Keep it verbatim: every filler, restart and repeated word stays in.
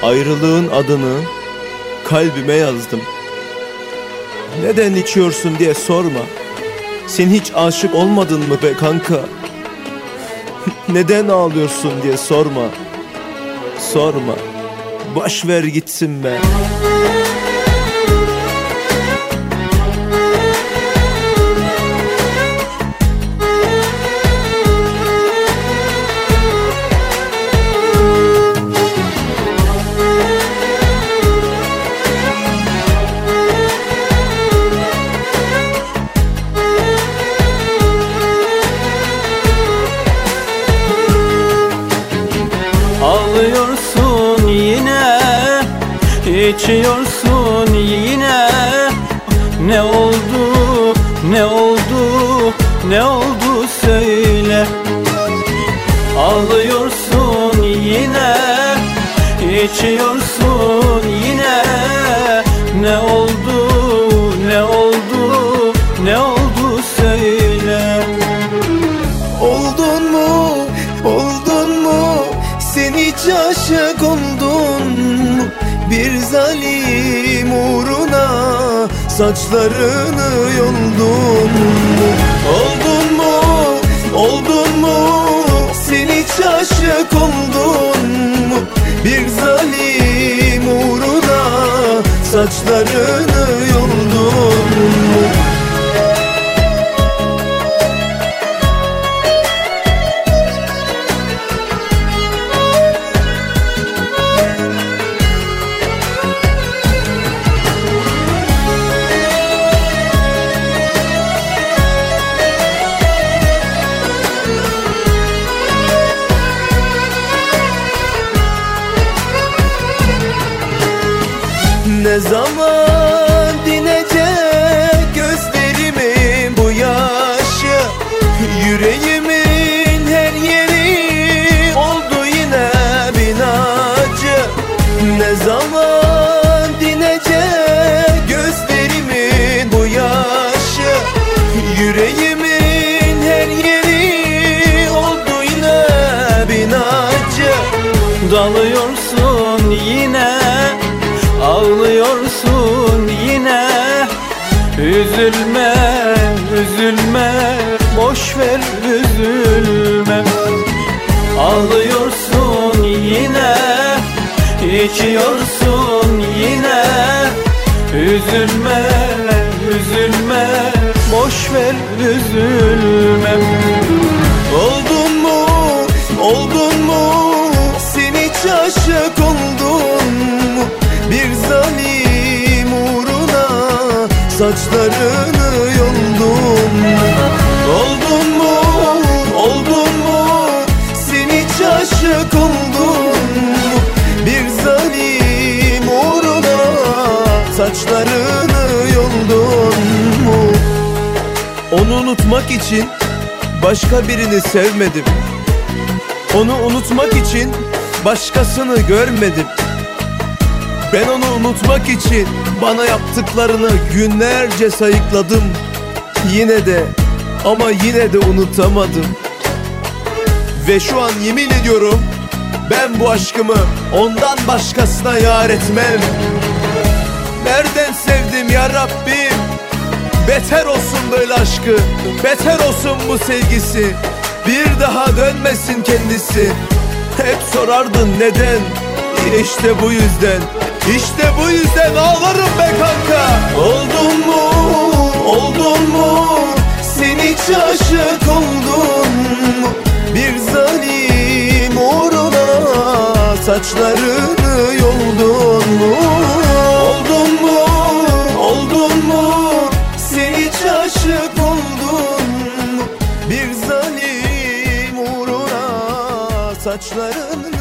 Ayrılığın adını kalbime yazdım. Neden içiyorsun diye sorma. Sen hiç aşık olmadın mı be kanka? Neden ağlıyorsun diye sorma. Sorma. Boş ver gitsin be. Ağlıyorsun yine, içiyorsun yine. Ne oldu, ne oldu, ne oldu söyle. Ağlıyorsun yine, içiyorsun yine. Ne oldu, ne oldu, ne oldu söyle. Oldun mu, oldun mu? Sen hiç aşık oldun mu? Bir zalim uğruna saçlarını yoldun mu? Oldun mu, oldun mu? Sen hiç aşık oldun mu? Bir zalim uğruna saçlarını yoldun mu? Ne zaman dinecek gözlerimin bu yaşı? Yüreğimin her yeri oldu yine binacı. Ne zaman dinecek gözlerimin bu yaşı? Yüreğimin her yeri oldu yine binacı. Dalıyorsun yine, ağlıyorsun yine. Üzülme, üzülme, boş ver üzülme. Ağlıyorsun yine, içiyorsun yine. Üzülme, üzülme, boş ver üzülme. Oldun mu, oldun mu? Sen hiç aşık oldun mu? Bir zalim uğruna saçlarını yoldun mu? Oldun mu, oldun mu? Sen hiç aşık oldun mu? Bir zalim uğruna saçlarını yoldun mu? Onu unutmak için başka birini sevmedim. Onu unutmak için başkasını görmedim. Ben onu unutmak için bana yaptıklarını günlerce sayıkladım. Yine de, ama yine de unutamadım. Ve şu an yemin ediyorum, ben bu aşkımı ondan başkasına yar etmem. Nereden sevdim ya Rabbim? Beter olsun böyle aşkı, beter olsun bu sevgisi. Bir daha dönmesin kendisi. Hep sorardın neden? İşte bu yüzden, işte bu yüzden ağlarım be kanka. Oldun mu, oldun mu? Sen hiç aşık oldun mu? Bir zalim uğruna saçlarını yoldun mu? Oldun mu, oldun mu? Sen hiç aşık oldun mu? Bir zalim uğruna saçlarını